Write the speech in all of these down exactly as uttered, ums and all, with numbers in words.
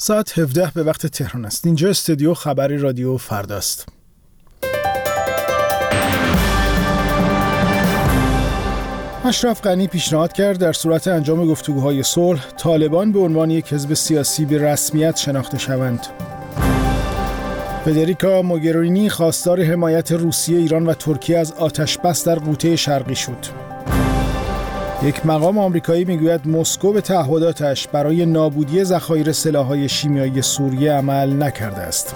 ساعت هفده به وقت تهران است. اینجا استودیو خبری رادیو فرداست. اشرف غنی پیشنهاد کرد در صورت انجام گفتگوهای صلح طالبان به عنوان یک حزب سیاسی به رسمیت شناخته شوند. فدریکا موگرینی خواستار حمایت روسیه، ایران و ترکیه از آتش‌بس در قوطه شرقی شد. یک مقام آمریکایی میگوید مسکو به تعهداتش برای نابودی ذخایر سلاح‌های شیمیایی سوریه عمل نکرده است.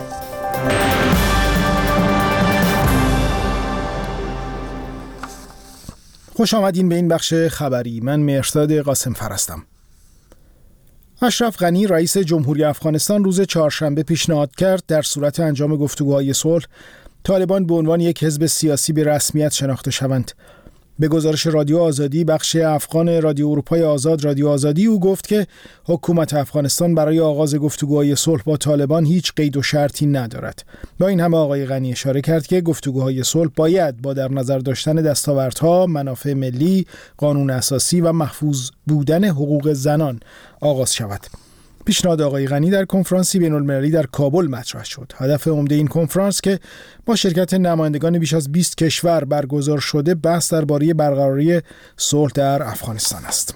خوش آمدین به این بخش خبری. من مهرداد قاسمفر هستم. اشرف غنی رئیس جمهوری افغانستان روز چهارشنبه پیشنهاد کرد در صورت انجام گفتگوهای صلح طالبان به عنوان یک حزب سیاسی به رسمیت شناخته شوند. به گزارش رادیو آزادی، بخش افغان رادیو اروپای آزاد رادیو آزادی، او گفت که حکومت افغانستان برای آغاز گفتگوهای صلح با طالبان هیچ قید و شرطی ندارد. با این همه آقای غنی اشاره کرد که گفتگوهای صلح باید با در نظر داشتن دستاوردها، منافع ملی، قانون اساسی و محفوظ بودن حقوق زنان آغاز شود. پیشنهاد آقای غنی در کنفرانسی بین‌المللی در کابل مطرح شد. هدف عمده این کنفرانس که با شرکت نمایندگان بیش از بیست کشور برگزار شده، بحث درباره برقراری صلح در افغانستان است.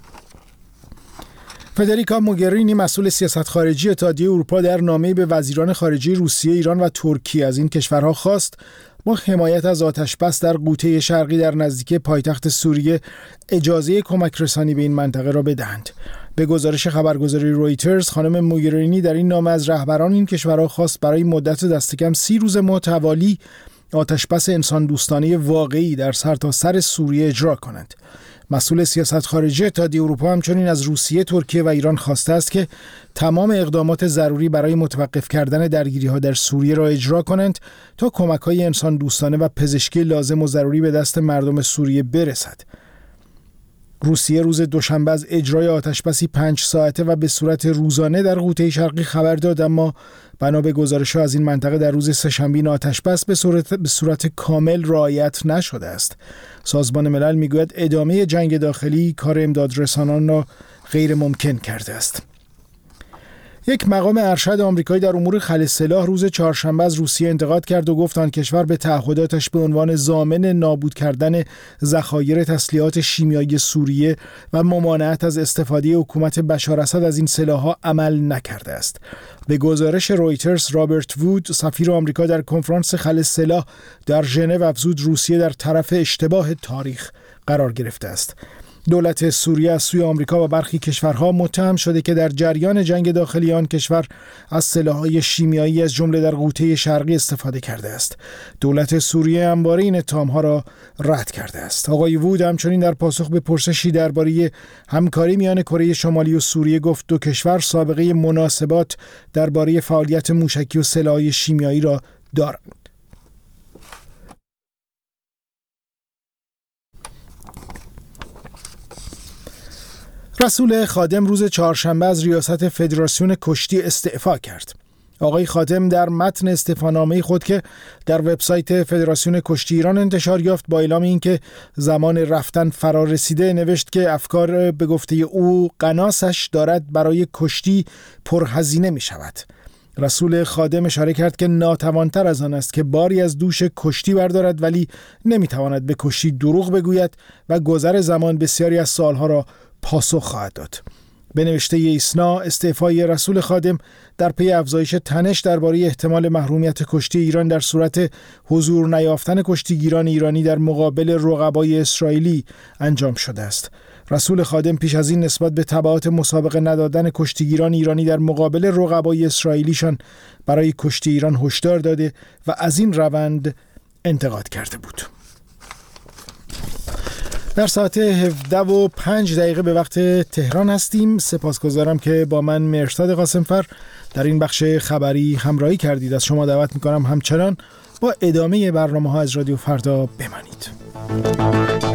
فدریکا موگرینی مسئول سیاست خارجی اتحادیه اروپا در نامه‌ای به وزیران خارجه روسیه، ایران و ترکیه از این کشورها خواست با حمایت از آتش‌بس در قوطه شرقی در نزدیکی پایتخت سوریه اجازه کمک رسانی به این منطقه را بدهند. به گزارش خبرگزاری رویترز، خانم موگرینی در این نامه از رهبران این کشورها خواست برای مدت دست کم سی روز متوالی آتش‌بس انسان دوستانه واقعی در سرتاسر سوریه اجرا کنند. مسئول سیاست خارجی اتحادیه اروپا همچنین از روسیه، ترکیه و ایران خواسته است که تمام اقدامات ضروری برای متوقف کردن درگیری‌ها در سوریه را اجرا کنند تا کمک‌های انسان دوستانه و پزشکی لازم و ضروری به دست مردم سوریه برسد. روسیه روز دوشنبه از اجرای آتش‌بسی پنج ساعته و به صورت روزانه در قوطه شرقی خبر داد، اما بنا به گزارش‌ها از این منطقه در روز سه‌شنبه این آتش‌بس به صورت به صورت کامل رعایت نشده است. سازمان ملل میگوید ادامه جنگ داخلی کار امدادرسانان را غیر ممکن کرده است. یک مقام ارشد آمریکایی در امور خلع سلاح روز چهارشنبه از روسیه انتقاد کرد و گفت آن کشور به تعهداتش به عنوان ضامن نابود کردن ذخایر تسلیحات شیمیایی سوریه و ممانعت از استفاده حکومت بشار اسد از این سلاح‌ها عمل نکرده است. به گزارش رویترز، رابرت وود، سفیر آمریکا در کنفرانس خلع سلاح در ژنو، افزود روسیه در طرف اشتباه تاریخ قرار گرفته است. دولت سوریه از سوی آمریکا و برخی کشورها متهم شده که در جریان جنگ داخلی آن کشور از سلاح‌های شیمیایی از جمله در قوطه شرقی استفاده کرده است. دولت سوریه همواره این اتهام‌ها را رد کرده است. آقای وود همچنین در پاسخ به پرسشی درباره همکاری میان کره شمالی و سوریه گفت دو کشور سابقه مناسبات درباره فعالیت موشکی و سلاح‌های شیمیایی را دارند. رسول خادم روز چهارشنبه از ریاست فدراسیون کشتی استعفا کرد. آقای خادم در متن استعفانامه خود که در وبسایت فدراسیون کشتی ایران انتشار یافت با اعلام اینکه زمان رفتن فرا رسیده نوشت که افکار به گفته او قناسش دارد برای کشتی پرهزینه می شود. رسول خادم اشاره کرد که ناتوانتر از آن است که باری از دوش کشتی بردارد، ولی نمیتواند به کشتی دروغ بگوید و گذر زمان بسیاری از سالها را پاسخ خواهد داد. به نوشته ایسنا، استعفای رسول خادم در پی افزایش تنش درباره احتمال محرومیت کشتی ایران در صورت حضور نیافتن کشتیگیران ایرانی در مقابل رقبای اسرائیلی انجام شده است. رسول خادم پیش از این نسبت به تبعات مسابقه ندادن کشتیگیران ایرانی در مقابل رقبای اسرائیلیشان برای کشتی ایران هشدار داده و از این روند انتقاد کرده بود. در ساعت هفده و پنج دقیقه به وقت تهران هستیم. سپاسگزارم که با من مهرداد قاسمفر در این بخش خبری همراهی کردید. از شما دعوت میکنم همچنان با ادامه برنامه ها از رادیو فردا بمانید.